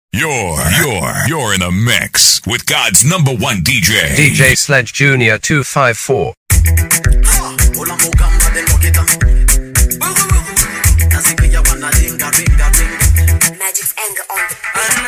You're in a mix with God's number one DJ. DJ Sledge Jr. 254. Magic's anger on the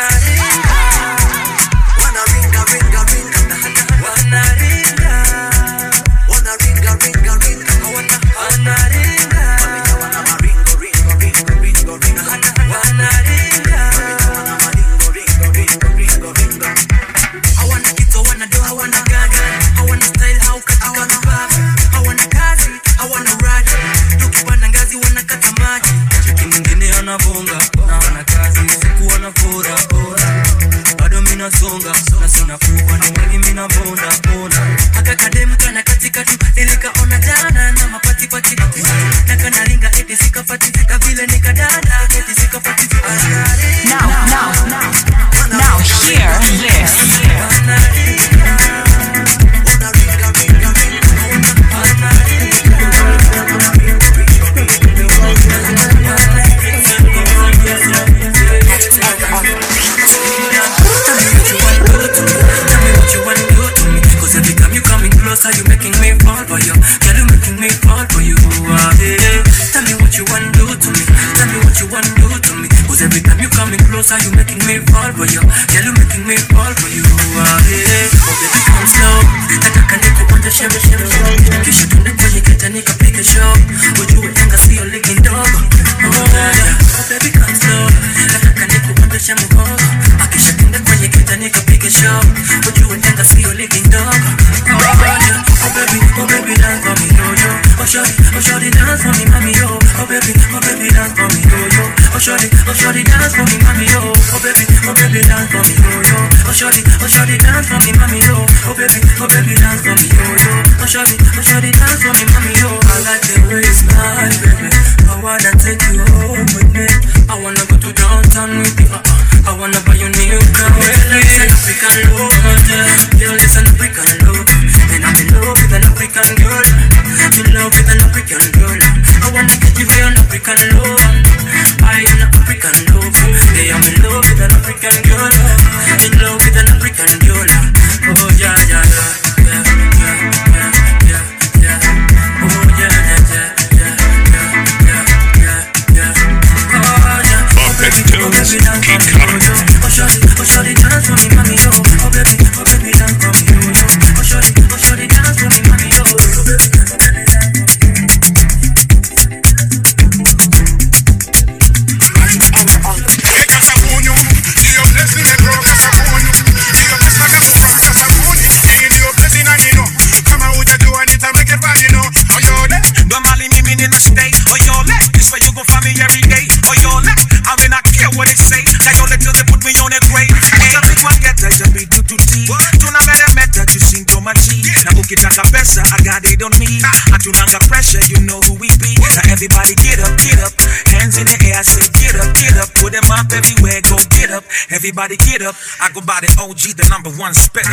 pressure, you know who we be. Now everybody get up, hands in the air, I say get up, put them up everywhere, go get up, everybody get up. I go by the OG, the number one spitter.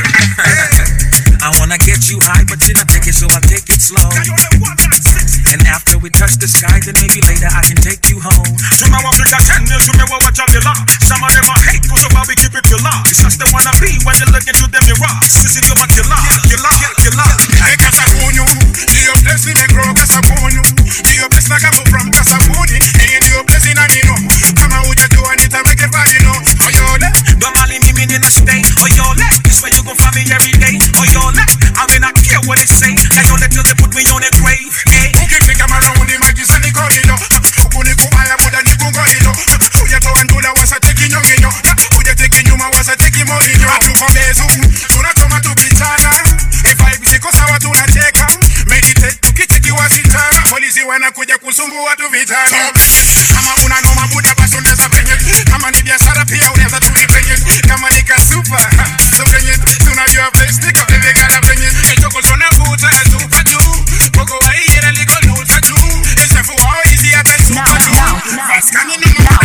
I wanna get you high, but you're not take it, so I'll take it slow. And after we touch the sky, then maybe later I can take you home. To my Africa 10 years, remember what y'all belong. Some of them are hate, cause of how we keep it pure. It's just the wanna be when you look into the mirror. Sissy, you're my killer. Hey, Kasabunyo, your blessing may grow, Kasabunyo. Your blessing I come from Kasabuni, and your blessing I know. Come out with you and it I make it fun, you know. Oh, you're left. Don't mind me in the state. Oh, you're left. This way you gon' find me every day. Oh, you're left. I mean, I care what they say. Now you're left till they put me on a grave. Hey. Who can think I'm around the magic and the corridor? Who can go I am with a new corridor? Who you to and do that was a taking you in your? Who you taking you, my was a taking money in your? I do from there, so not come to Pitana. If I be sick, cause I want to check out. Meditate to get you a sitara. Police when I could kusumbu watu vitana. Kama una noma buda basi unaweza penye. Kama ni biashara pia unaweza tulipenye. Kama ni kasupa, so penye. Tunajua place stick up the gara penye. Choko zona buta super tu. Pogo wa yera liko luta tu. It's a for all easy at the super tu. Fast coming in my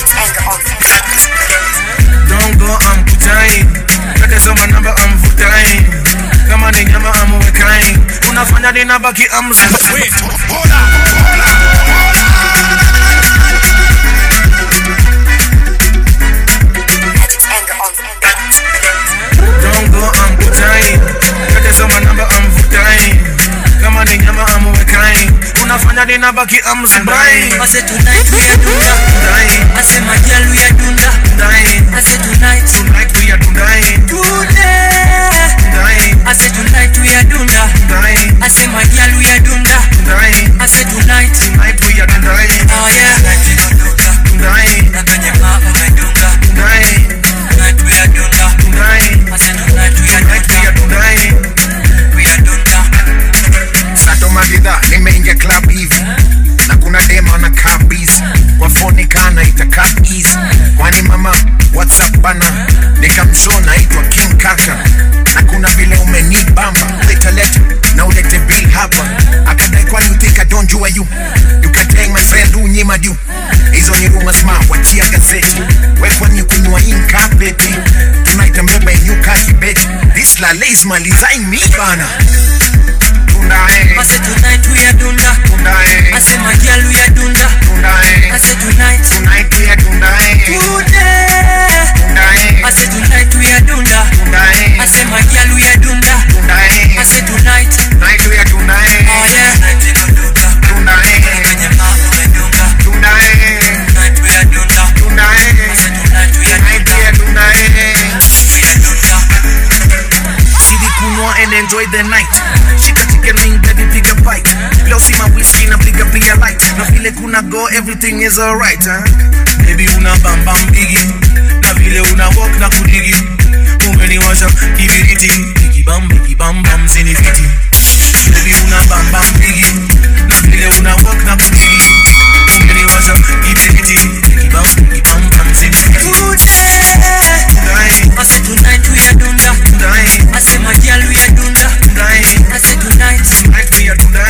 Don't go, I'm putting. Like a summer number, I'm putting. unafanya ninabaki mzee. Don't go, I'm kutai. Kete soma namba, I'm vutai. Kama ni nyama, I'm wekai. Unafanya ninabaki mzibai. I said tonight we are dunda. I said my girl we are dunda. I said tonight we are dunda. I said tonight we are dunda. I said my girl we are dunda. I said tonight we are dunda. Oh yeah. Tonight we are dunda. Nakanya mama we dunda. Tonight we are dunda. I said tonight we are dunda. We are dunda. Sato magida nimeingia club hivi na kuna demo na kabis wafonekana itakaa easy. Kwani mama WhatsApp bana nikamshow naitwa King Kaka na kuna vile umenibamba leta na ulete bill hapa akadai kwani utika don't jua you can take my friend unyima you hizo ni rumors smart wachia gazeti wekwa ni kunywa inkapeti tunaita mbeba inyuka kibeti this la lace malizain mi bana. I said tonight we are dunda. I said my girl we are dunda. I said tonight we are dunda. I said tonight we are dunda. I said my girl we are dunda. I said tonight we are dunda. Oh yeah. Tonight we are dunda. Nakanya mama we dunda. Tonight we are dunda. I said tonight we are dunda. We are dunda. Shidi kunwa and enjoy the night. Shika chicken wing, baby, pick a bite. Leo see my whiskey na pick a beer light. Na vile kuna go, everything is alright, huh? Baby una bam bam biggie. Na vile una walk na kudigi. Umeniwasha kibiriti. Biggie bam bam zinifiti. Baby una bam bam biggie. Na vile una walk na kudigi. Umeniwasha kibiriti. Biggie bam bam zinifiti. I said tonight we are dunda. I said my girl we are dunda. I said tonight we are dunda.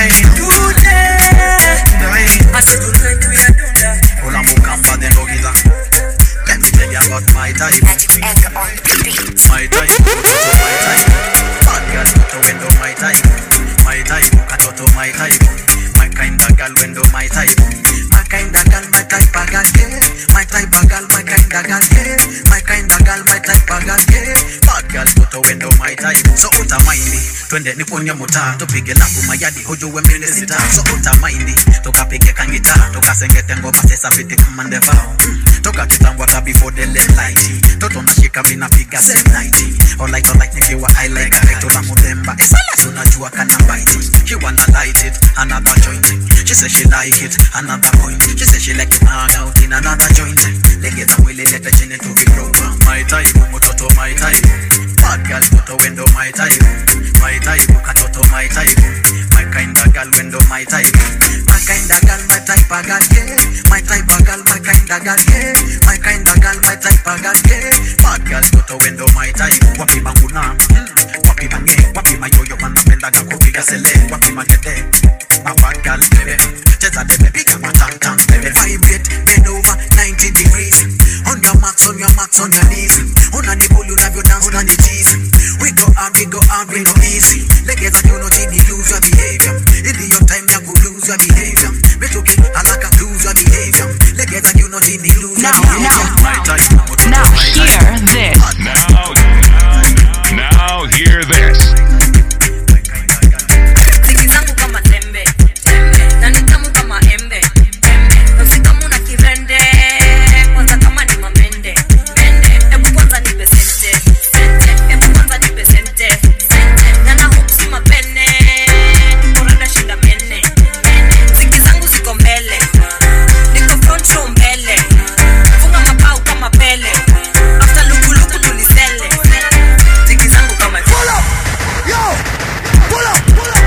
I said tonight we are dunda. Hola mukamba de nogida. Let me tell you about my type. Magic's anger on the beat. My type, my type. Bad girl to window my type. My type, katoto my type. My kind of girl window my type. My kind of girl, my type of girl, yeah. My type of girl, my kind of girl, yeah. My kind of girl, my type of girl, yeah. Bad girl to window my type. So utamaindi, twende niponye muta. Tupige lapu mayadi hojo we mene sita. So utamaindi, tukapige kangita. Tukasengete ngoma sesa fiti kama ndevao. Tukakitambwa ta before the late lighty. Toto nashika mina piga same nighty. All like nikiwa I like a vector na mudemba. Esala tunajua kana biting. She wanna light it, another joint. She says she like it, another point. She says she like to hang out in another joint. Legeza mwili leta chini to be program. My type, mutoto my type. Bad girl toto window my type. My type, katoto my type. My kind of girl window my type. My kind of girl, my type of girl, yeah. My type of girl, my kind of girl, yeah. My kind of girl, my type of girl, yeah. Bad girl toto window my type. Wapi makuna, wapi mange, wapi mayoyo wanapenda kupiga sele, wapi magete. My bad girl, baby, cheza debe, piga matang baby. Vibrate, bend over 90 degrees. On your marks, on your knees. On the bull, you have your dance on the tees. We go up, we go easy. Legeza you not in lose your behavior. In your time, you could lose your behavior. Me took it, I like a lose your behavior. Legeza you not in lose your behavior. My type, now hear this. Now hear this. Zikizangu kama tembe, na nitamu kama embe. Nafsi kama una kirende, kwanza kama ni mamende. Ebu kwanza nipe sente, ebu kwanza nipe sente. Nana hupsi mapene, nikorada shinda mene. Zikizangu ziko mbele, niko front row mbele. Funga mapau kama pele, after lukuluku tulisele. Zikizangu kama Pull up, yo, pull up.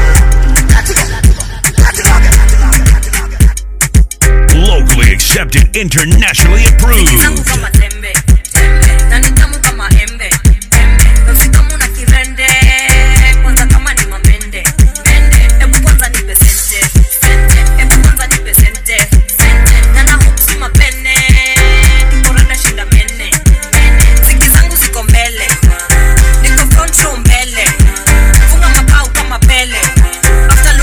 Locally accepted, internationally approved. Zikizangu kama tembe, na nitamu kama embe. Nafsi kama una kirende, kwanza kama ni mamende. Ebu kwanza nipe sente, ebu kwanza nipe sente. Nana hupsi mapene, nikorada shinda mene. Zikizangu ziko mbele, niko front row mbele. Funga mapau kama pele, after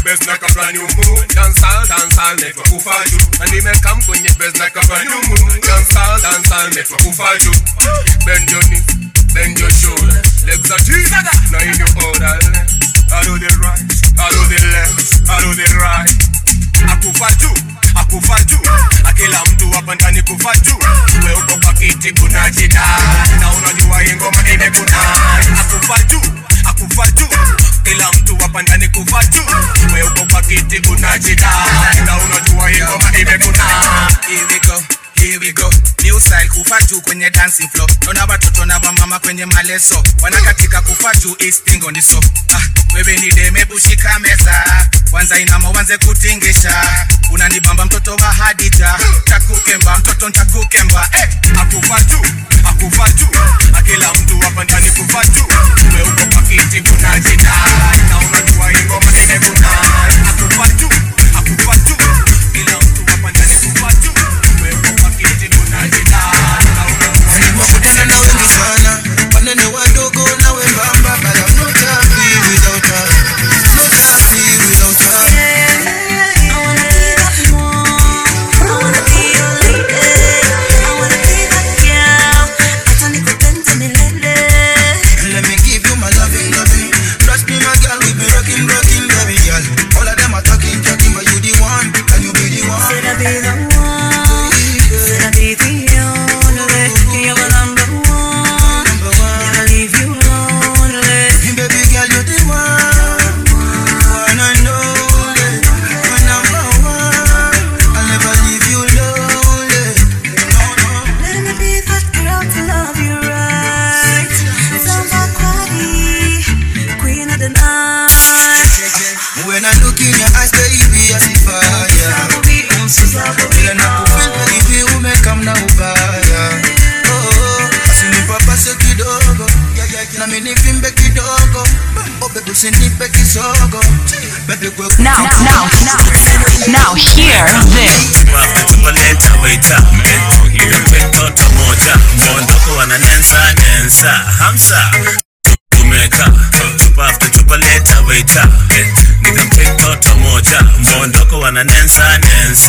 best like a brand new moon. Dancehall, make me kufa you. And we make come kwenye best like a brand new moon. Dancehall, make me kufa you. Bend your knees, bend your shoulder. Legs are deep, now in your order. I do the right, I do the left, I do the right. Akufa juu, akila mtu hapa ndani kufa juu. Wewe uko kwa kiti kuna jida, na unajua hii ngoma imekuna. Akufa juu, kila mtu hapa ndani kufa juu. Wewe uko kwa kiti kuna jida, na unajua hii ngoma imekuna. Here we go, new style kufa juu kwenye dancing floor. Nona watoto na mama kwenye maleso, wanakatika kufa juu istingo ni so. Wewe ni deme bushika meza, kwanza inama wanze kutingisha. Unanibamba mtoto wa Hadija, takukemba mtoto ntakukemba. Akufa juu, akila mtu hapa ndani kufa juu. Wewe uko kwa kiti kuna jida, na unajua hii ngoma imekuna. Akufa juu, kila mtu hapa ndani kufa juu. Wewe uko kwa kiti kuna jida, na unajua na wengi sana, wanene wadogo na wembamba. But I'm not happy without her, not happy without her. Now hear this. Hamsa tumeka chupa after chupa leta waiter. Nikamtake toto moja mondoko wananensa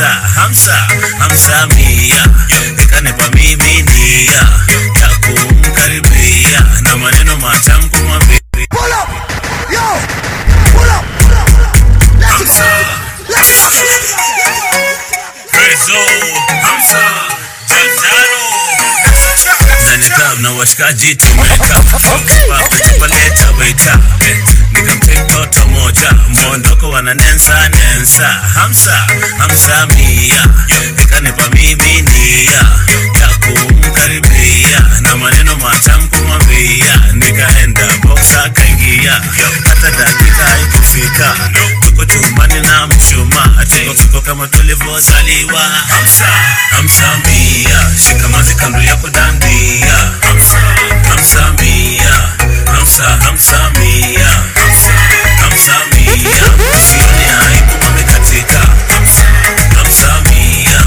hamsa mia ikanipa mimi nia ya kumkaribia na maneno matamu kumwambia. Pull up, yo, pull up. Let's go. Hamsa Jazaro Zanikab na washikaji tumeka chupa leta waiter. Nikamtake toto moja mondoko wananensa hamsa mia ikanipa mimi nia ya kumkaribia na maneno matamu kumwambia. Nikaenda boxa kaingia, hata dakika haikufika tuko chumbani na mchuma. Tuko kama tulivyozaliwa. Hamsa mia shikamazi kando yako dandia. Hamsa mia usione aibu wamekatika. Hamsa mia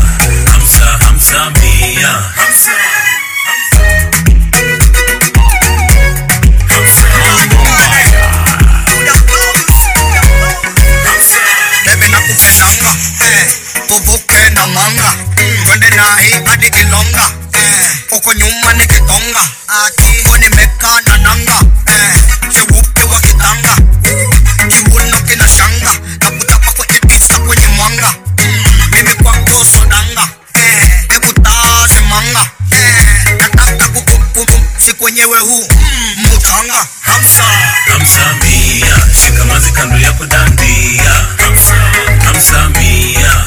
Kubuke na manga, twende na hii hadi Ilonga. Uko nyuma ni kitonga, ati kwani meka na nanga. Chibuke wa kitanga, chibuno kina shanga. Na kutapa kwa ibisa kwenye mwanga. Mimi kwa koso danga, ebu tazi manga. Nataka kukumpum, si kwenyewe huu mutanga. Hamsa mia shikamazi kando yako dandia. Hamsa mia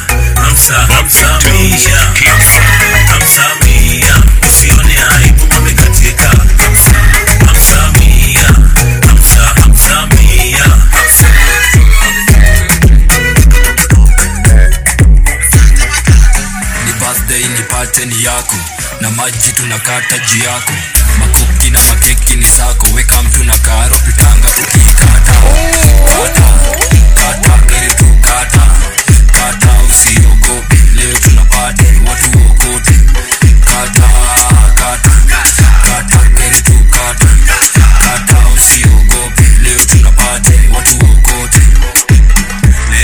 usione aibu wamekatika. Hamsa mia ni birthday nipate ni yako, na maji tunakata juu yako. Makuki na makeki ni zako, weka mtu na karo pitanga tukikata. Kata gari tukata, kata usiogope, leo tunapate watu wokote. Kata gari tukata, kata usiogope, leo tunapate watu wokote.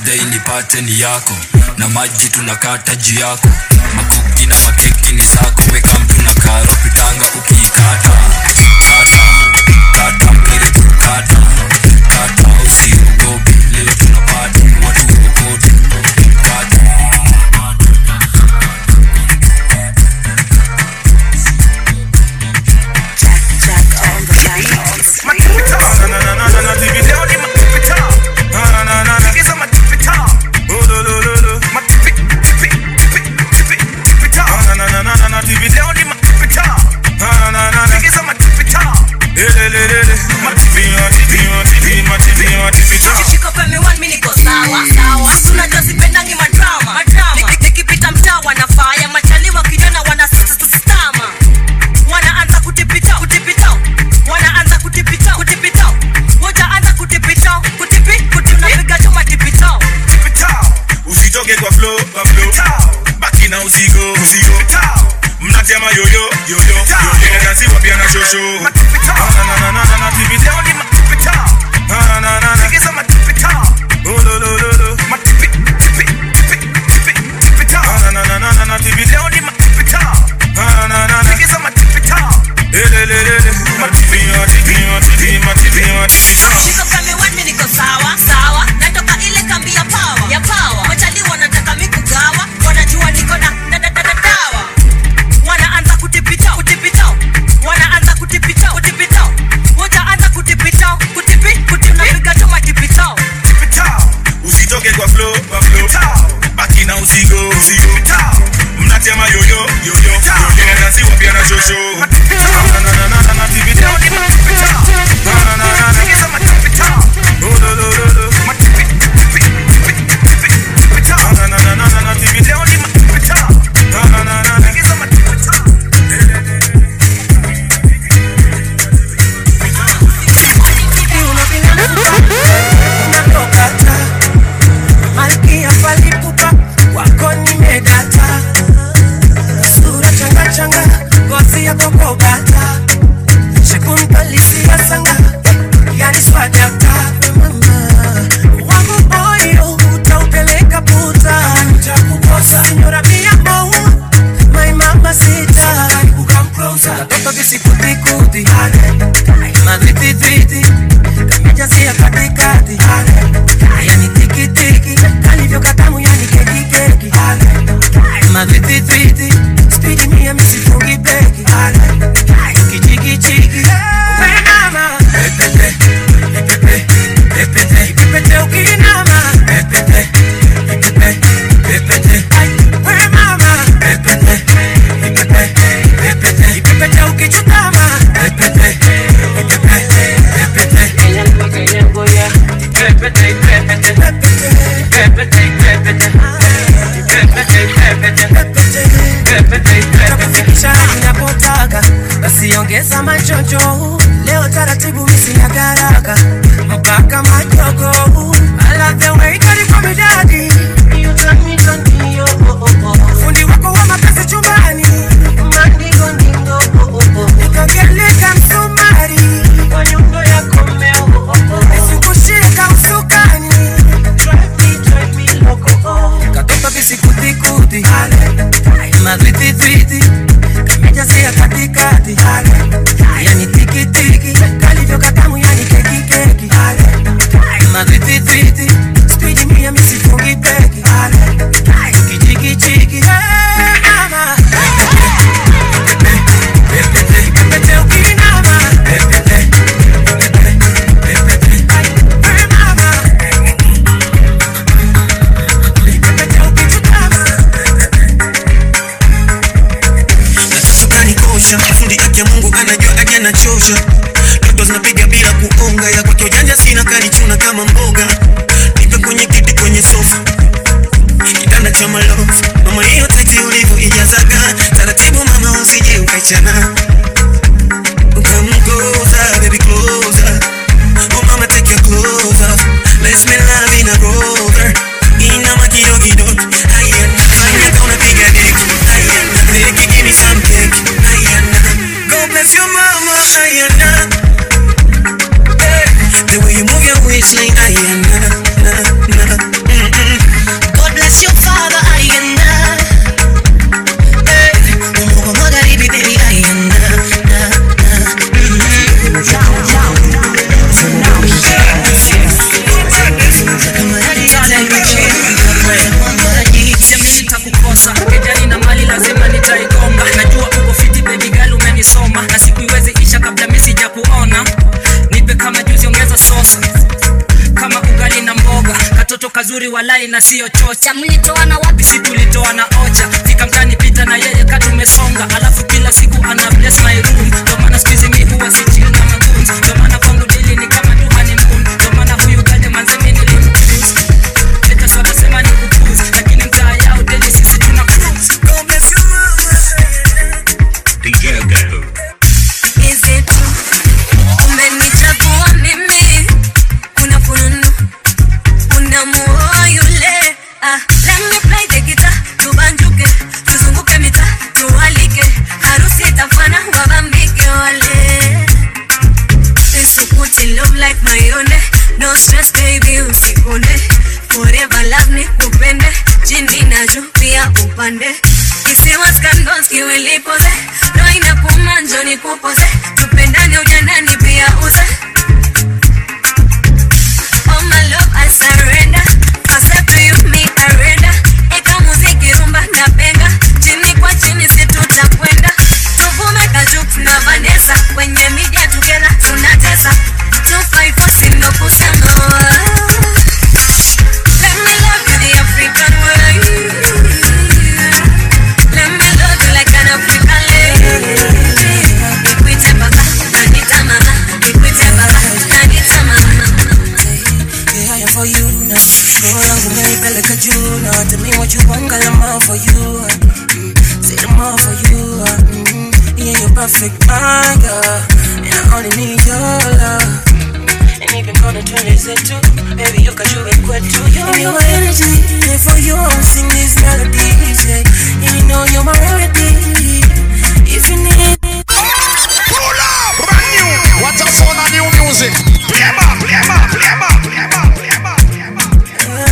birthday nipate ni yako, na maji tunakata juu yako, makuki na makeki ni sako, weka mtu na karo pitanga ukiikata. Kata, kata mpire tukata, kata usiogope, leo tunapati watu wokote. Kata. Ongeza machojo leo taratibu misi ya garaka mpaka majogo. I love the way you call me daddy, you turn me fundi wako wa makazi chumbani mandingo ndingo nikageleka msumari kwa nyundo ya komeo nisikushika usukani drive me loco katoka visikutikuti madwititwiti kamejazia katikati yani tiki tiki kalivyo katamu yani keki keki madwititwiti speedy mia misifungi peki kichiki chiki mama pepete ukinama pepete mama pepete ukichutama nataka nikosha fundi yake Mungu anajua yake anachosha ndoto zinapiga bila kuonga ya kwake ujanja sina kalichuna kama mboga nipe kwenye kiti kwenye sofa kitanda cha malofu mama hiyo taiti ulivyo ijazaga taratibu mama usije ukaichana come closer baby closer oh mama take your clothes off let's make love in a rover ina makido kido ayana fanya kona piga deki ayana take give me some cake ayana God bless your mama ayana hey, the way you move your waistline ayana na na is your father, I and Mungu magharibi, baby, I and nitakukosa kejani na mali lazima nitaigonga. Najua uko fiti baby girl, umenisoma na siku iwezi isha kabla mimi sijakuona. Nipe kama juzi, ongeza sauce kama ugali na mboga. Katoto kazuri walai na sio chocha. Mlitoana wapi? Si tulitoana ocha. Fika mtani pita na yeye katumesonga. Alafu kila siku ana bless my room. Ndio maana siku hizi mimi huwa si chill na magoons. Ndio maana kwangu daily ni kama tu honeymoon. Ndio maana huyu gade manze mimi nilimchoose. Leta swala sema ni kupuzi, lakini mtaa yao daily sisi tuna cruise. God bless you mama. DJ Ghetto. Is it true? Umenichagua mimi. Una fununu. Una moyo yule. Let me play the guitar. Tubanjuke. Tuzunguke mita. Tuwalike. Harusi itafana. Wabambike wale. Nisukuti love like mayonde. No stress baby usikonde. Forever love ni kupende. Chini na juu pia upande. Kisiwa skandos kiwilipoze. Roho inakuma njoo nikupoze. Tupendane ujanani pia uze. All my love I surrender. Accept you me I render. Eka muziki rumba na benga. Chini kwa chini si tutakwenda. Tuvume kajuk na Vanessa. Kwenye media together tunatesa. 254 sindo kusema. Let me love you the African way. Let me love you like an African lady. Nikwite baba, nanita mama. Nikwite baba, nanita mama. Yeah, I am for you now. Roho yangu umeipeleka juu now. Tell me what you want, girl, I'm all for you. Say I'm all for you. Yeah, you're perfect, my girl. And I only need your love. And even gonna turn this into, baby, you can do it quick too. Give me your energy, and for you I'll sing these melodies. Yeah, and you know you're my rarity. If you need it, Pull up, brand new. What a sound of new music. Play em up, play em up, play em up, play em up, play em up, play em up.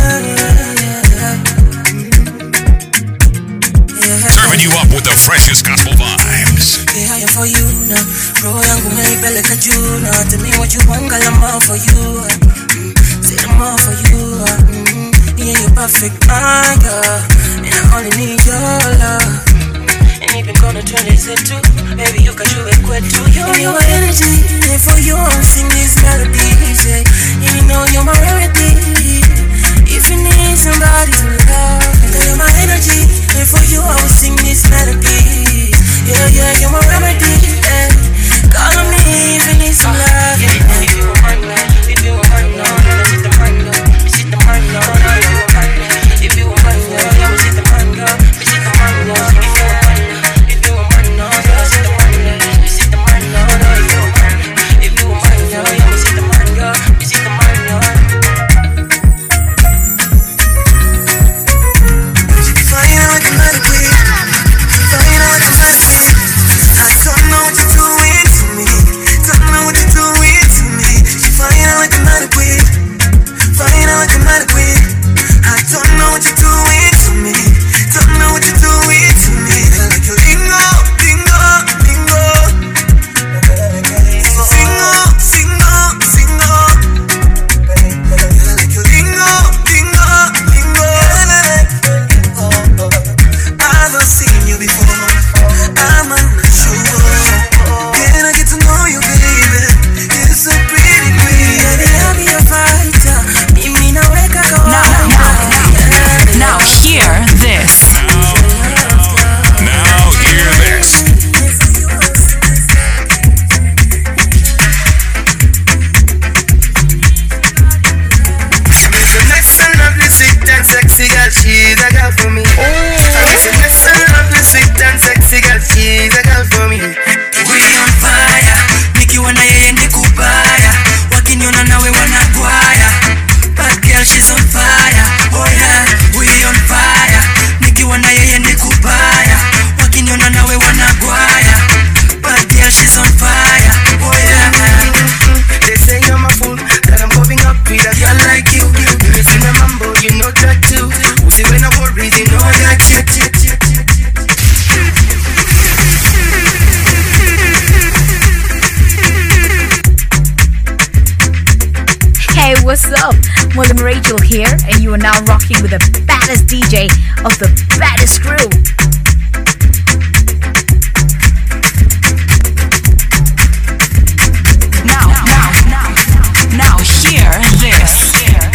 Serving you up with the freshest gospel vibes. yeah, I am for you now. Roho yangu umeipeleka juu now. Tell me what you want, girl, I'm all for you. Say I'm all for you. Yeah, you're perfect, my girl. And I only need your love. And even gonna turn this into, baby, you can do it quick too. Give me your energy, and for you I'll sing these melodies. Yeah, and you know you're my rarity. If you need somebody to love, then you're my energy, and for you I will sing these melodies. Yeah, yeah, you're my remedy. Yeah. Call on me if you need some love. Yeah, if you want my love, if you want my love, then sit the man love, sit the man love. If you want my love, yeah, we sit the man love, sit the man love. If you want my love, sit the man love, sit the man love. If you want my love, yeah, we sit the man love, sit the man love. Fire like a medic, fire. what's up? Morgan Rachel here, and you are now rocking with the baddest DJ of the baddest crew. Now hear this.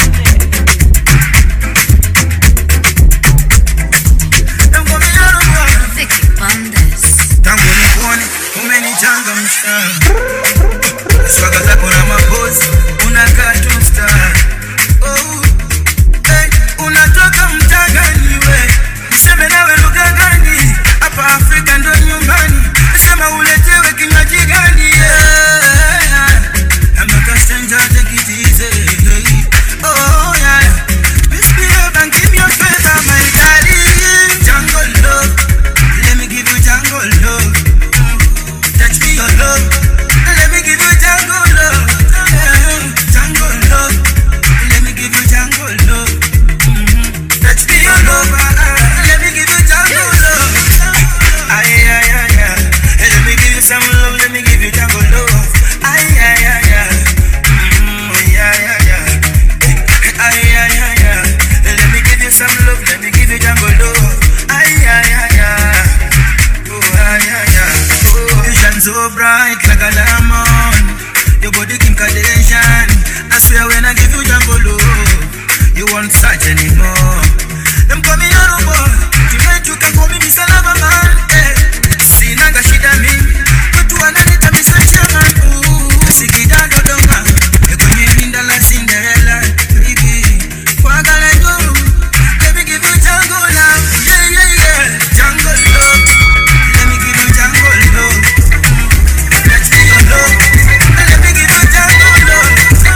Tangu nikuone umenichangamsha, swaga zako na mapozi unakaa tu star. Oh, hey, unatoka mtaa gani we? Niseme nawe lugha gani? Hapa Afrika ndo nyumbani, sema uletewe kinywaji gani? Yeah, I'm not a stranger, take it easy. Oh yeah, misbehave and give me a favor, my darling. Jungle love, let me give you jungle love. Touch me your love, let me give you jungle love. Jungle love, let me give you jungle love. Touch me your love, let me give you jungle love. Ay ay ay ay, let me give you some love, let me give you jungle love. Ay ay ay ay, yeah yeah yeah. Ay ay ay ay, let me give you some love, let me give you jungle love. Ay ay ay ay, oh ay ay ay. You shine so bright like a diamond. Your body Kim Kardashian. I swear when I give you jungle love, you won't search anymore. Them call me Yoruba, tonight you can call me Mr. Loverman. Sinanga shida mingi, watu wananita Mr. Chairman. Sikida dodonga, kwenye linda la Cinderella. Baby, wagala yo, let me give you jungle love. Yeah yeah yeah, jungle love. Let me give you jungle love. Touch me your love, let me give you jungle love.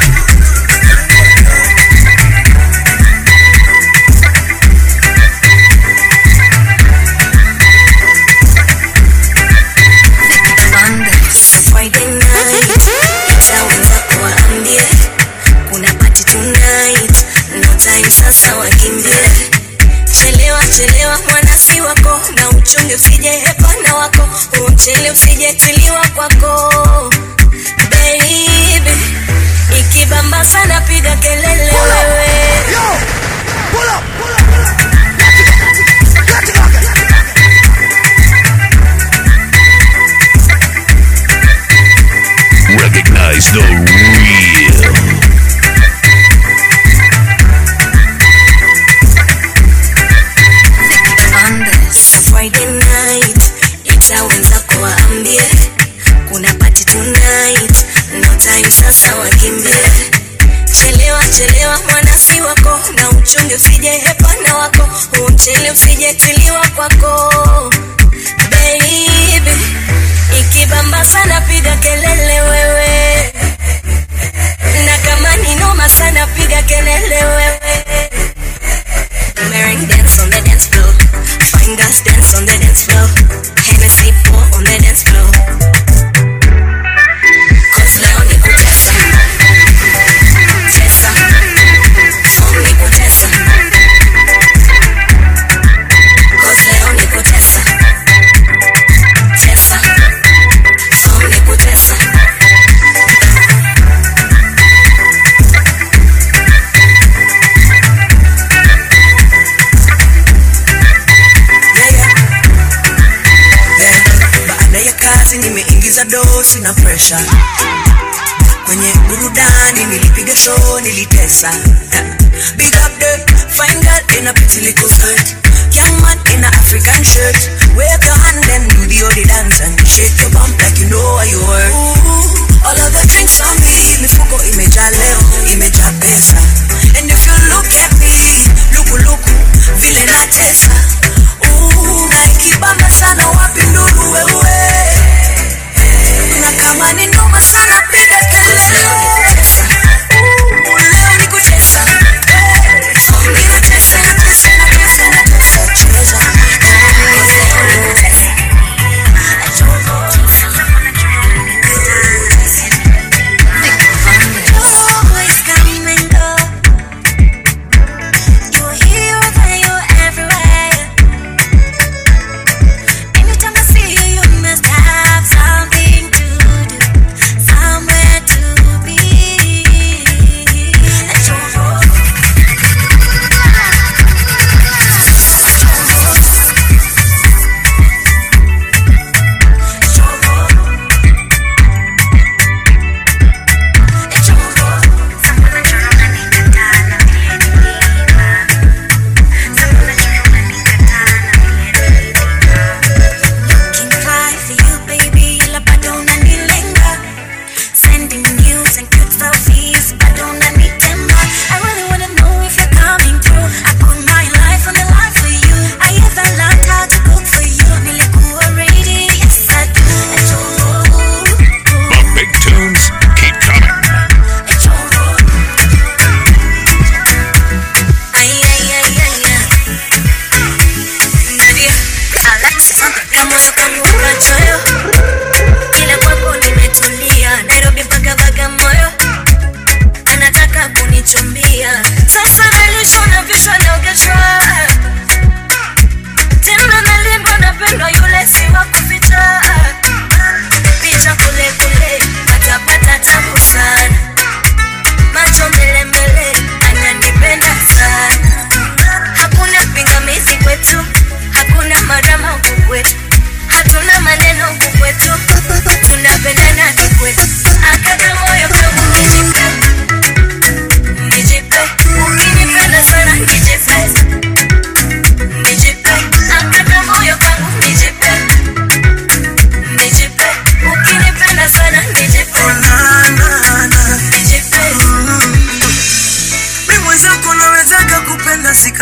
Friday night, itaanza kuambie kuna party tonight, no time sasa wakimbie. Chelewa chelewa mwanasi wako, na uchunge usije hepa na wako, umchele usije tiliwa kwako. Baby, ikibamba sana piga kelele wewe. Yo, pull up, pull up, pull up. Recognize the real. Friday night, itaanza kuambie kuna party tonight, no time sasa wakimbie. Chelewa chelewa mwanasi wako, na uchunge usije hepa na wako, umchele usije tiliwa kwako. Baby, ikibamba sana piga kelele wewe, na kama ni noma sana piga kelele wewe. Mering dance on the dance floor, fine girls dance on the dance floor, Hennessy pour on the dance floor. Cause leo ni kutesa, tesa, so ni kutesa. Cause leo ni kutesa, tesa, so ni kutesa. Nimeingiza dosi na pressure kwenye burudani, nilipiga show nilitesa. Big up the fine girl in a pretty little skirt, young man in a African shirt. Wave your hand and do the odi dance and shake your bump like you know what you were. Ooh, all of the drinks on me, mifuko imejaa leo, imejaa pesa. And if you look at me, luku vile natesa. Ooh, na ikibamba sana wapi nduru wewe. Kama ni noma sana piga kelele. Leo ni kutesa. So ni natesa, natesa, natesa, natesa, cheza. Leo ni kutesa.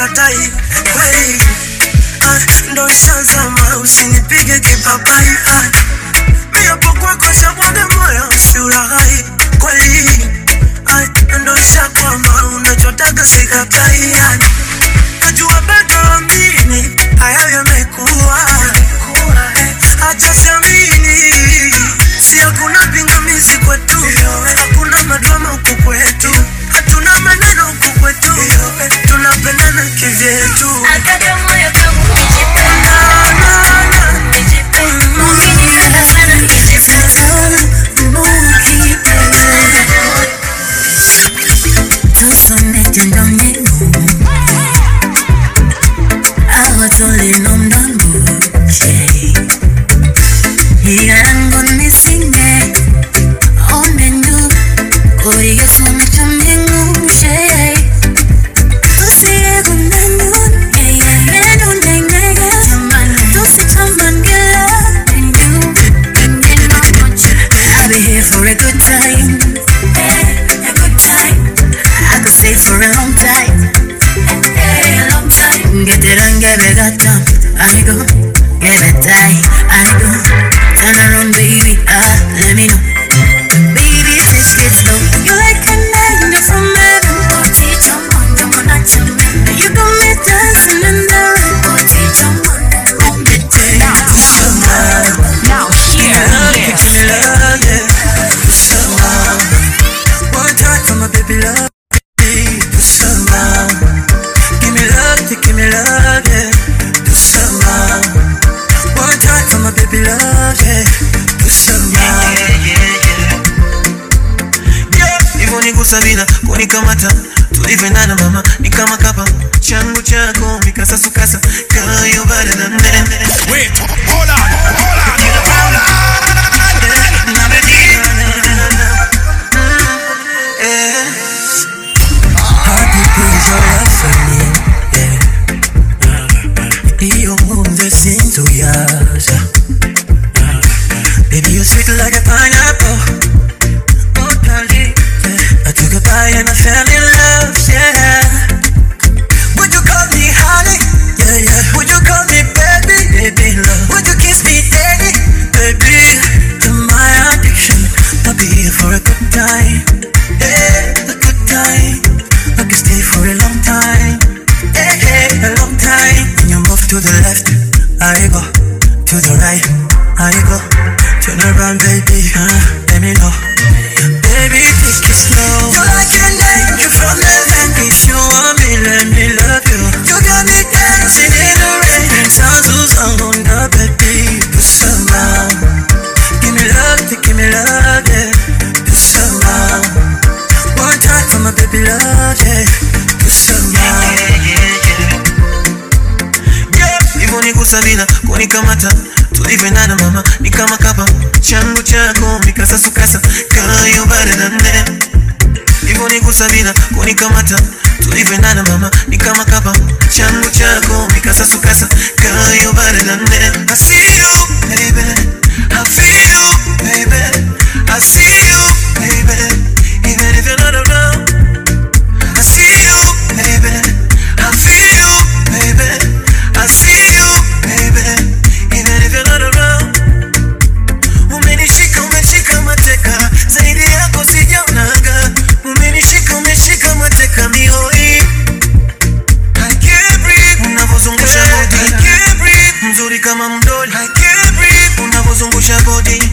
sikatai kweli ndo shazama usinipige kipapai mimi hapo kwako shabwaga moyo siulaghai kweli ndo shakwama unachotaka sikatai najua bado amini haya yamekuwa acha siamini si hakuna pingamizi kwetu hakuna madrama huku kwetu hatuna maneno huku kwetu tunapendana kivyetu Akade moyo kangu nijipenda nijipenda ukinitaka sana nijipenda Tusonete ndonyengu awatole nomdambu Higarango nisine onendu Koriga sona chamingu Tusiye kundangu Yenu nengega Tusi chamangela I'll be here for a good time A good time I could stay for a long time a long time Get it and get it got jump I go Get it die I go Turn around baby let me know Baby this gets low You're like an angel from heaven Oh teach your mom come on at your man You got me dancing in the rain Oh teach your mom on the day Now hear this. One time for my baby love do somehow Give me love, yeah do somehow One time for my baby love, yeah do somehow Hivyo nigusa bila kunikamata tulivyoendana mama ni kama kapa changu chako mikasasukasa kayo better than men Wait, hold on Happy praise your love for me, yeah Iyo munze sintuyaza Baby you sweet like a pineapple Oh darling, yeah. I took a bite and I fell in love, yeah Would you call me honey? Yeah, yeah Would you call me baby? Baby love Would you kiss me daddy? Baby, you're my addiction I'll be here for a good time Yeah, a good time I can stay for a long time Yeah, a long time When you move to the left I go To the right I go Turn around baby Let me know Baby take it slow You're like an angel from heaven If you want me let me love you You got me dancing in the rain And sounds who's on the baby Do somehow Give me love, yeah Do somehow One time for my baby love, yeah Do somehow Yeah, hivyo nigusa bila kunikamata tulivyoendana mama ni kama kapa changu chako mikasasukasa kayo better than men hivyo nigusa bila kunikamata tulivyoendana mama ni kama kapa changu chako mikasasukasa kayo better than men I see you baby I feel you baby I see you baby even if you're not around I see you baby I feel you baby I see you baby even if you're not around umeshika mateka zaidi yako sijaonaga umeshika mateka mihoi I can't breathe unavozungusha body I can't breathe mzuri kama mdoli I can't breathe unavozungusha body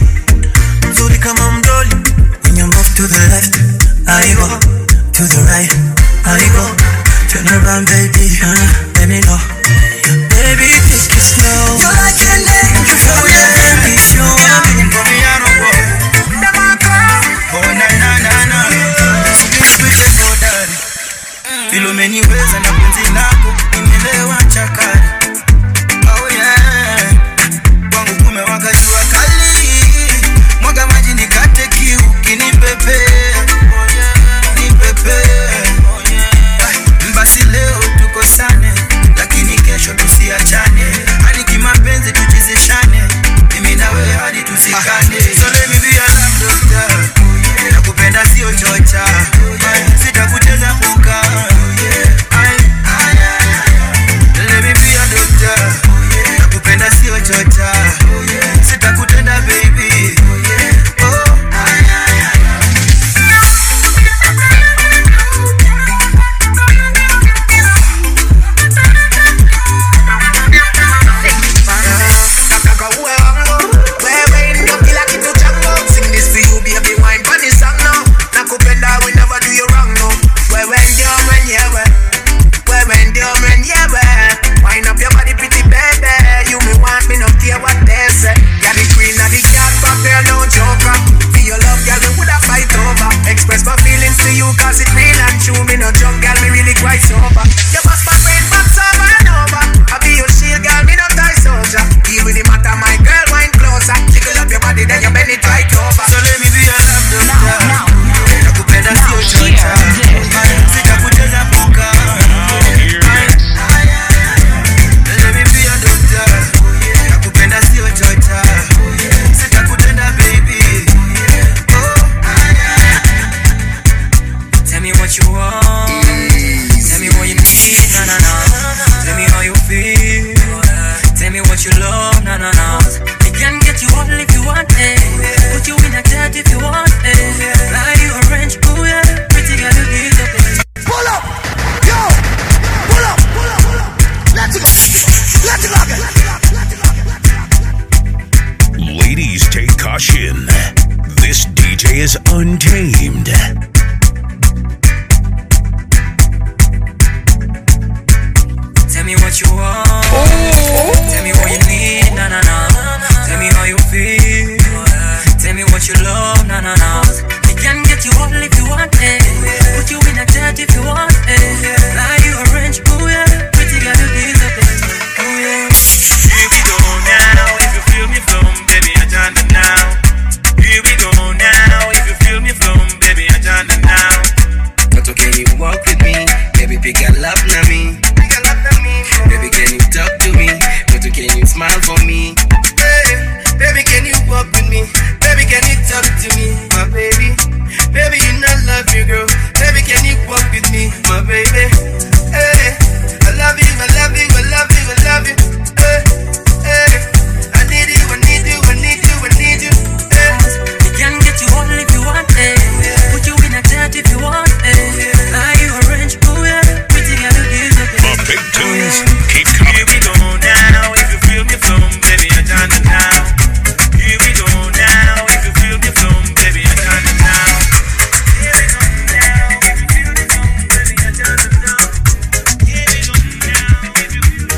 is untamed. Tell me what you want. Tell me what you need. Nah, nah, nah. Tell me how you feel. Tell me what you love. Nah, nah, nah. We can get you all if you want it. Put you in a jet if you want it. Lie you arrange, oh yeah. Pretty girl you deserve it, oh yeah. Here we go now. If you feel me from, baby, I done it now. Here we go now. If you feel me from, baby, I done it now. Toto, can you walk with me? Baby, pick a lap na me. Baby, can you talk to me? Toto, can you smile for me? Hey, baby, can you walk with me? Baby, can you talk to me? My baby, baby, you not love you, girl. Baby, can you walk with me? My baby, hey, I love you, I love you, I love you, I love you. Hey, hey, I need you, I need you, I need you, I need you. Hey, we can get you all if you want it. Put you in a jet if you want it. Lie you arrange, oh yeah. Pretty girl you deserve it. The big tunes keep coming. Here we go now. If you feel me from, baby, I done it now. Here we go now. If you feel me from, baby, I done it now. Here we go now. If you feel me from, baby, I done it now. Here we go now. If you feel me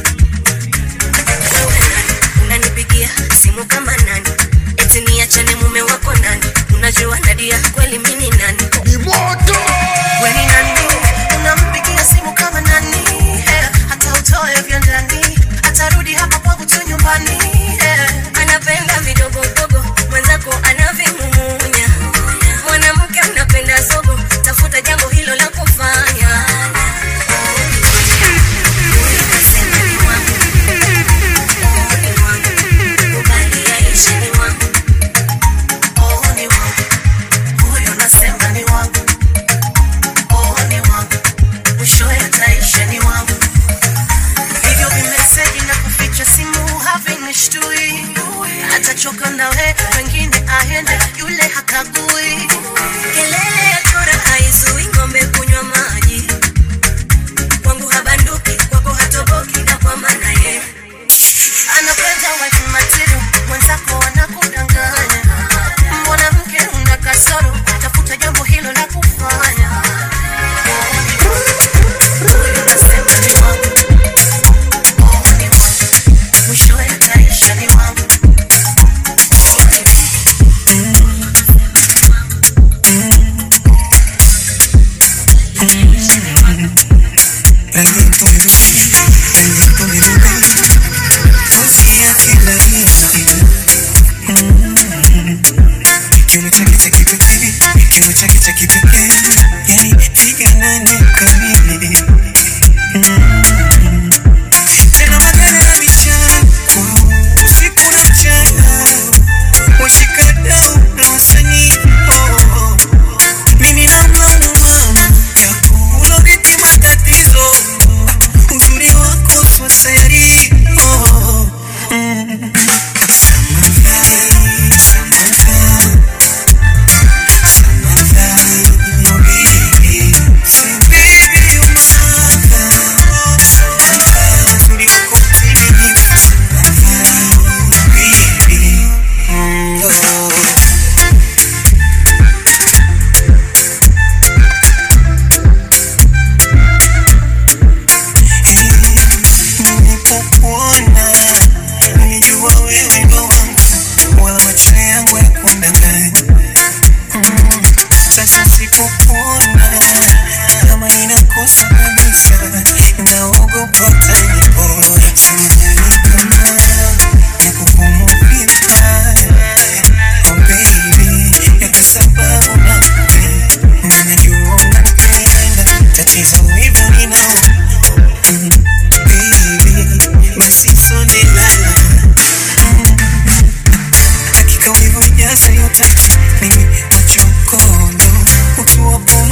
from, unanipigia simu kama nani? Eti niachane mume wako nani? Unajua Nadia kweli mimi nani? Ni moto. Wewe ni nani? Unampigia simu kama nani? Hata utoe vya ndani, atarudi hapa kwangu tu nyumbani. Anapenda vidogo dogo, mwenzako anavimumunya. Mwanamke unapenda zogo, tafuta jambo hilo la kufanya. Atachoka nawe, wengine aende, yule hakagui. Kelele ya chura haizui ng'ombe kunywa maji. Kwangu habanduki, kwako hatoboki, na kwa maana ye anapenda wife material, mwenzako anakudanganya. Mwanamke una kasoro, tafuta jambo hilo la kufanya. Nasema ni wangu, ni wangu, mwisho yataisha ni wangu. Mimi machokondo utuwapo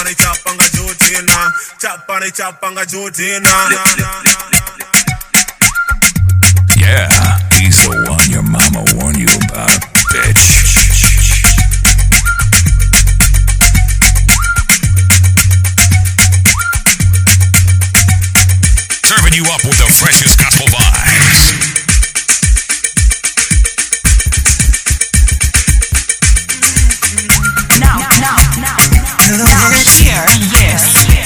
chapanga jotina. Chapanga jotina. Yeah, he's the one your mama warned you about, bitch. Serving you up with the freshest gospel vibes. Now. Let's hear this.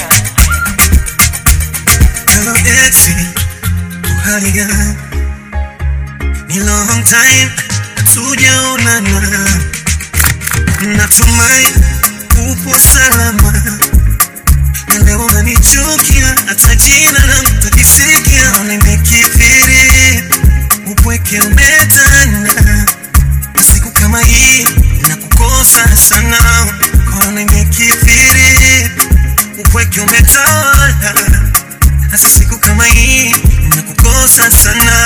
Hello, Etsy. Hali gani? Ni long time hatujaonana. Natumai upo salama. Na leo unanichukia hata jina langu utakisikia. Nimekithiri upweke umetanda. Na siku kama hii nakukosa sana. Kwa nimekithiri upweke umetawala. Na siku kama hii nakukosa sana.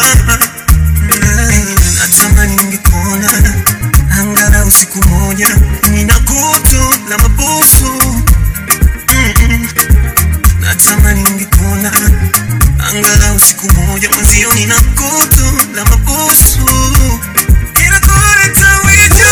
Natamani ningekuona angalau siku moja. Nina kutu la mabusu. Natamani ningekuona angalau siku moja. Mwenzio nina kutu la mabusu. Kila kule tawijo.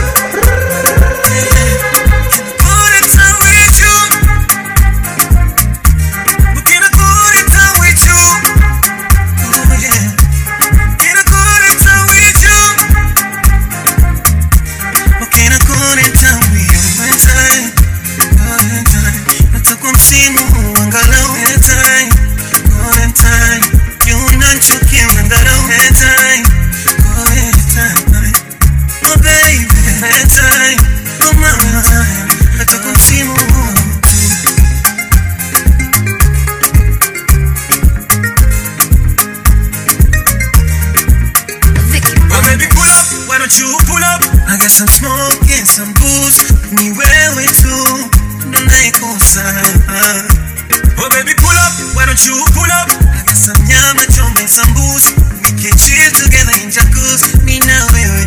Some smoke and some booze. Ni wewe tu ndo naikosa. Oh baby pull up, why don't you pull up? I got some nyama choma and some booze. We can chill together in jacuzzi. Me na wewe.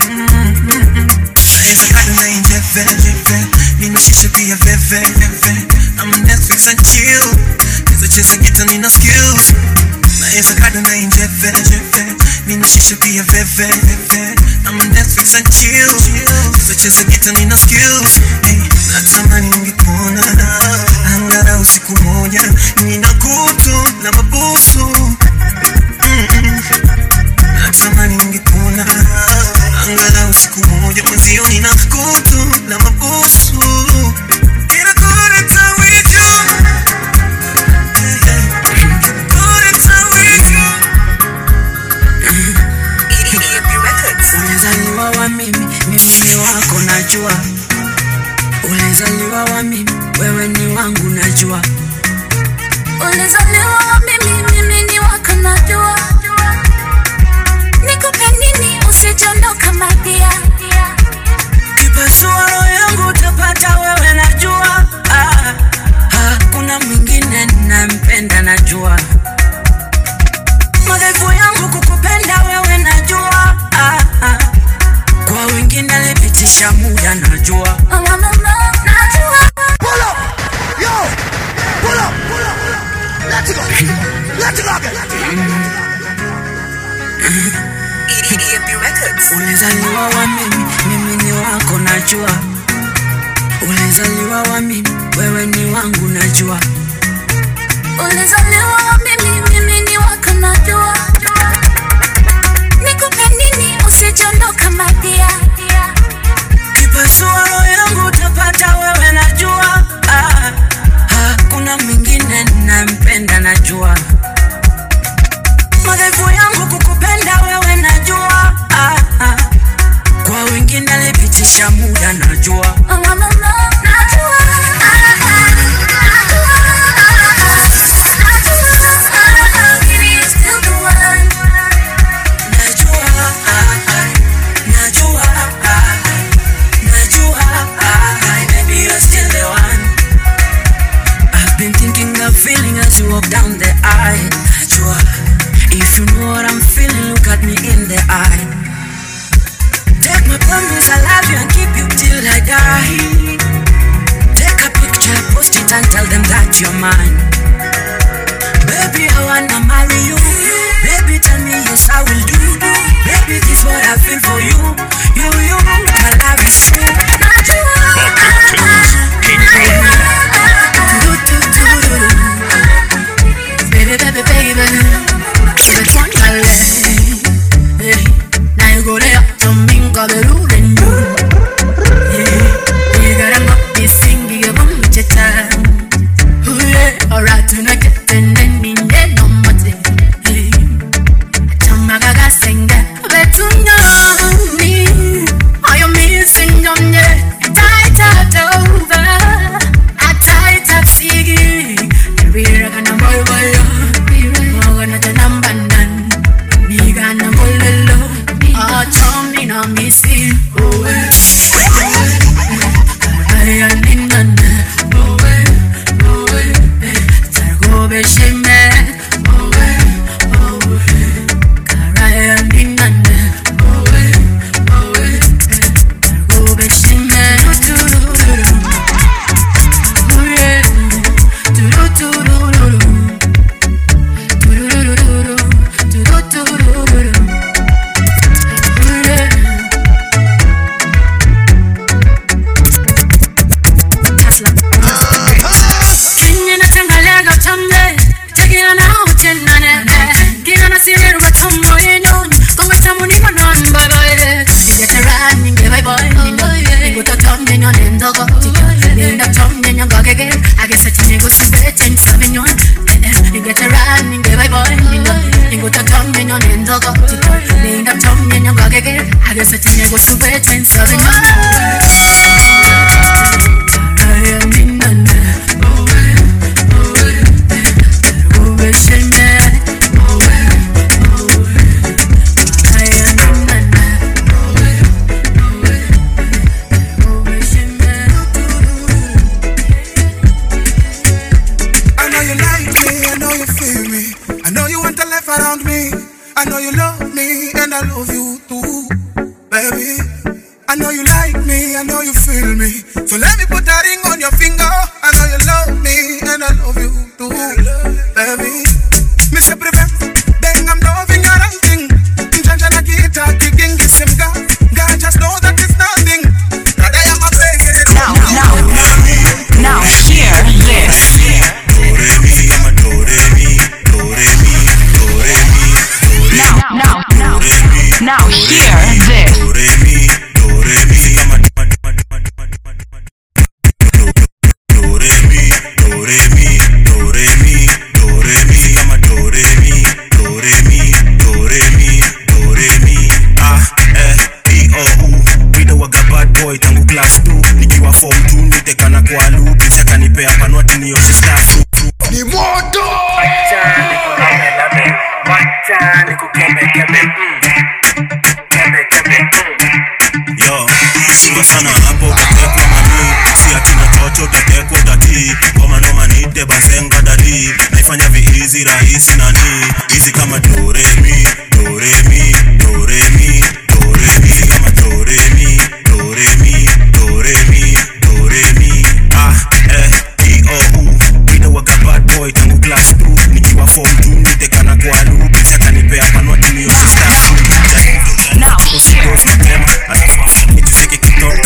Naeza kado na inje veve. Nina shisha pia veve. I'm on Netflix and chill. Naeza cheza guitar nina skills. Naeza kado na inje veve. Nina shisha pia veve. I'm on Netflix and chill. Cheza guitar nina skills. Natamani ningekuona angalau siku moja. Nina kutu la mabusu. Natamani ningekuona angalau siku moja. Mwenzio nina kutu la mabusu. Kila kule tawijo. Ulizaliwa wa mimi ni wako najua. Ulizaliwa wa mimi, wewe ni wangu najua. Ulizaliwa wa mimi ni wako najua. Nikupe nini usijondoka madia. Kipasua roho yangu utapata wewe najua. Kuna mwingine ninampenda najua. Madhaifu yangu kukupenda wewe najua. Kwa wengine alipitisha muda najua. Najua. Pull up, yo, pull up. Let's go again. Ulizaliwa wa mimi ni wako najua. Ulizaliwa wa mimi, wewe ni wangu najua. Ulizaliwa wa mimi ni wako najua. Nikupe nini usijondoka madia. Kipasua roho yangu utapata wewe najua. Kuna mwingine ninampenda najua. Madhaifu yangu kukupenda wewe najua. Kwa wengine alipitisha muda najua. Najua. girl and tell them that you're mine. Baby, I wanna marry you. Baby, tell me yes, I will do. Baby, this what I feel for you. You, my love is true. Not you. Baby, baby, baby. Which one you like? Hey, now you go lay up to me, got the rule and you. You gotta not be singing a bum to time. Oh yeah, alright, tonight and then in the no matter. Hey, Tamaga sing that, but you know me. Are you missing on the tight over? A tight sigi. We're gonna boy. We're gonna the number none. Me gonna bololo. Oh, Tommy, no missing. Oh, I am in the Targo Beshime. Oh, Karayan in the Targo Beshime. I guess I think go super ten seven yon. You get a run in the boy, you go to come in on end of it. Name that tongue in your gog again. I guess I think go super ten seven yon. I am in the around me. I know you love me and I love you too, baby. I know you like me, I know you feel me. So let me put a ring on your finger. I know you love me and I love you too, baby. Mr. Prevent, then I'm loving your ranking. Janjana kita kicking kisimga. God just know that it's nothing. Now hear this. Now hear this. Tangu class 2 nikiwa form 2 nitekana kwa loop kisha kanipea panwati niyo staff ni moto wacha nikukeme yo shingo sana hapo kutekwa mami si atina chocho tetekwa tati koma ndo manite basenga dadi naifanya easy rahisi nani easy kama do re mi do re mi do re mi do re mi kama do re mi do re mi do re mi do re mi waka bad boy tangu class 2 nikiwa form 2 nitekana kwa loop kisha kanipea panwati niyo staff now usigofu mapema nituseke kitoka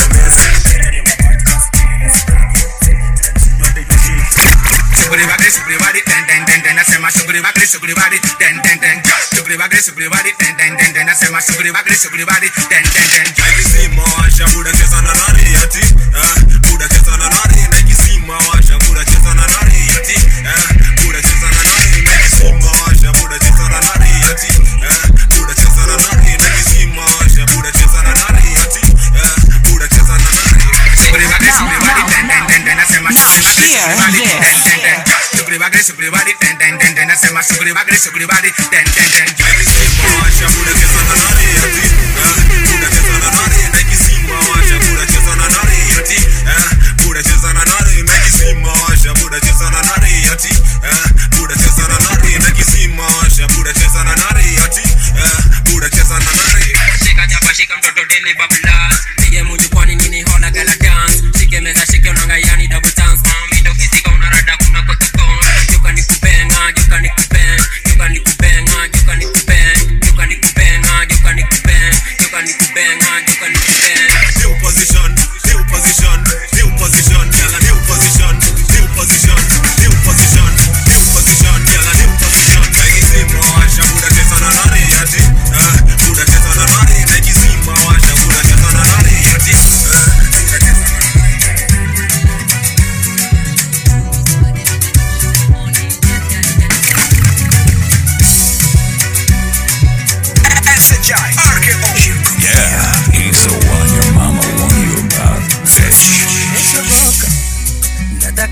Sugri body, ten ten ten ten. I say my sugri body, ten ten ten. Sugri body, ten ten ten ten. I say my sugri body, ten ten ten. Naikisima washa buda cheza na nari ati buda cheza na nari. Naikisima washa buda cheza na nari ati buda cheza na nari. Naikisima washa buda cheza na nari ati buda cheza na nari. Naikisima washa buda cheza na nari ati buda cheza na nari. Sugri body, ten ten ten ten. I say my sugri body, ten ten ten. Sugri body, ten ten ten ten. I say my sugri body, ten ten ten. Naikisima washa buda cheza na nari ati buda cheza na nari. Naikisima washa buda cheza na nari ati buda cheza na nari. Naikisima washa buda cheza na nari ati buda cheza na nari. Naikisima washa buda cheza na nari ati buda cheza na nari. Shika chapa shika mtoto deli bablas. Nige munju kwani nini hola gala dance. Shike meza shike unanga yani double dance. Mami ndo kisika una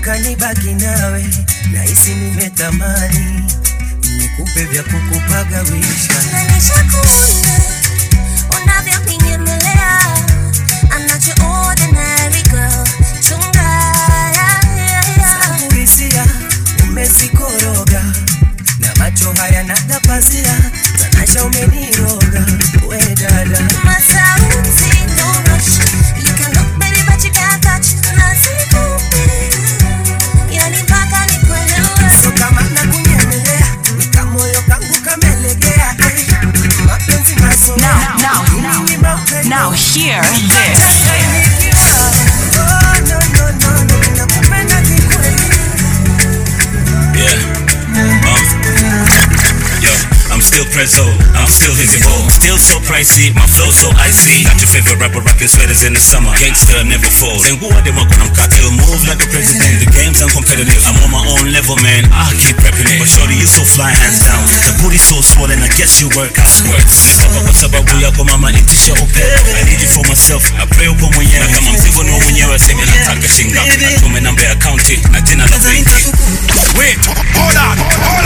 nataka nibaki nawe, nahisi nimetamani nikupe vya kukupagawisha. Nishakuona unavyonyemelea, I'm not your ordinary girl. Chungaya, sakurisia umesikoroga na macho haya natapazia, tanasha umeniroga we dada. Masauti, no rush. You can look baby but you can't touch. Nasikupi, yani mpaka nikuelewe. So kama nakunyemelea, nika moyo kangu kamelegea. Mapenzi masoya. Now hear this. I'm still prezzo, I'm still visible. Still so pricey, my flow so icy. Got your favorite rapper rocking sweaters in the summer. Gangster never falls. And who are they walking? I'm cocktail, move like the president. The game's uncompetitive. I'm on my own level, man. I keep prepping it. But shorty, you so fly, hands down. The booty so swollen, I guess you work out. Squirts. Sababu yako mama itisha upe. I need you for myself. I pray upo mwenyewe. Kama mzivu ni wa mwenyewe, sema nataka shinga. Atume namba ya county, na jina la benki. Wait, hold on.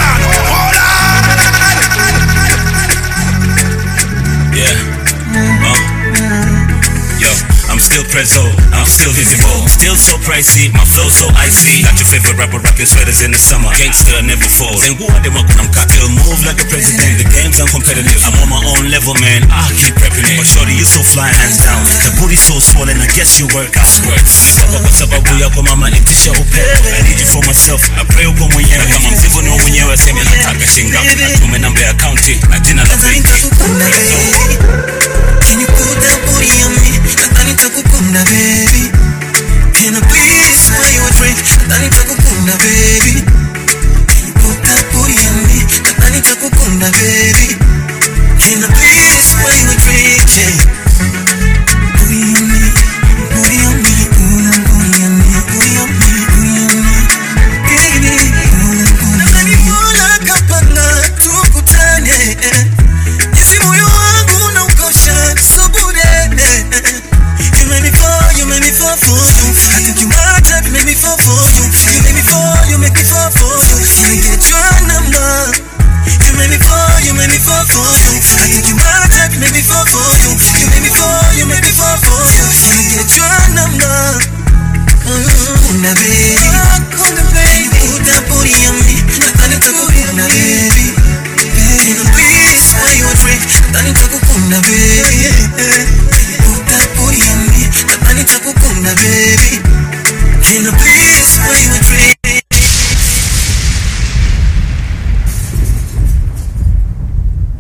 I'm still prezzo, I'm still visible. Still so pricey, my flow so icy. Got your favorite rapper rocking sweaters in the summer. Gangster never falls. And who are they walking? I'm cocktail, move like the president. The game's uncompetitive. I'm on my own level, man. I keep prepping it. But shorty, you so fly, hands down. The booty so swollen, I guess you work out. Squirts. Sababu yako mama itisha upe. I need you for myself. I pray upo mwenyewe. Kama mzivu ni wa mwenyewe, sema nataka shinga. Atume namba ya county, na jina la benki.